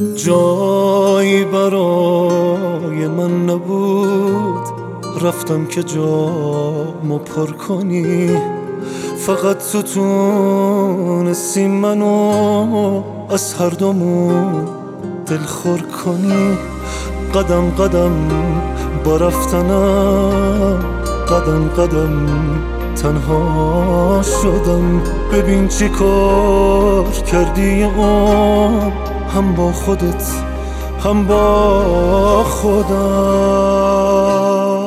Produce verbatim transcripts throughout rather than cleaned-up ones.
جایی برای من نبود، رفتم که جامو پر کنی. فقط تو تونستی منو از هر دومون دلخور کنی. قدم قدم با رفتنم، قدم قدم تنها شدم. ببین چی کار کردی اون، هم با خودت هم با خودم.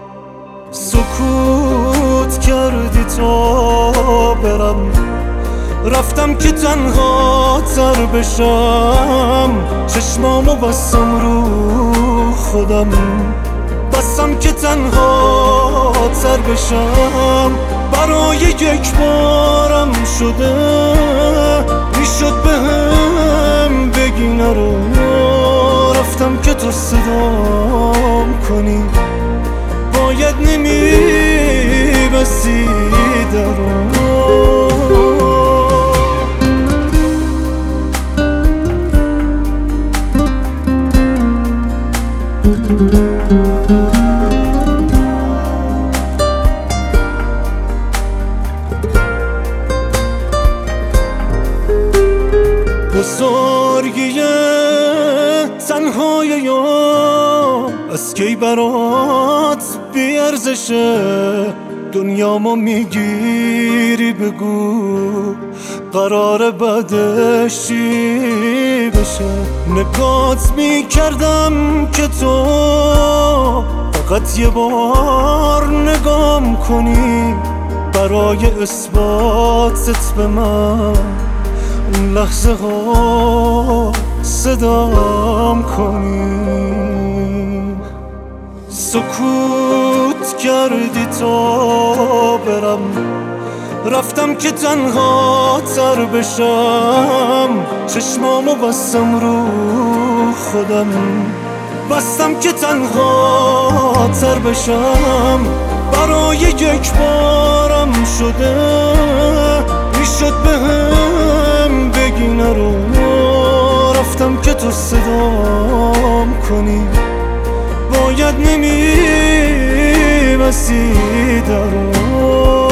سکوت کردی تا برم، رفتم که تنها تر بشم. چشمامو بستم رو خودم، بستم که تنها تر بشم. برای یک بارم شده میشد بهم بگی نرو. رفتم که تو صدام کنی، باید نمیبستی درو. بزرگی تنهای یام از کی برات بیارزشه؟ دنیامو میگیری بگو، قرار بعدش چی بشه؟ نگات میکردم که تو فقط یه بار نگام کنی، برای اثباتت به من اون لحظه ها صدام کنی. سکوت کردی تا برم، رفتم که تنها تر بشم. چشمامو بستم رو خودم، بستم که تنها تر بشم. برای یک بارم شده میشد بهم بگی نرو. رفتم که تو صدام کنی، باید نمیبستی درو.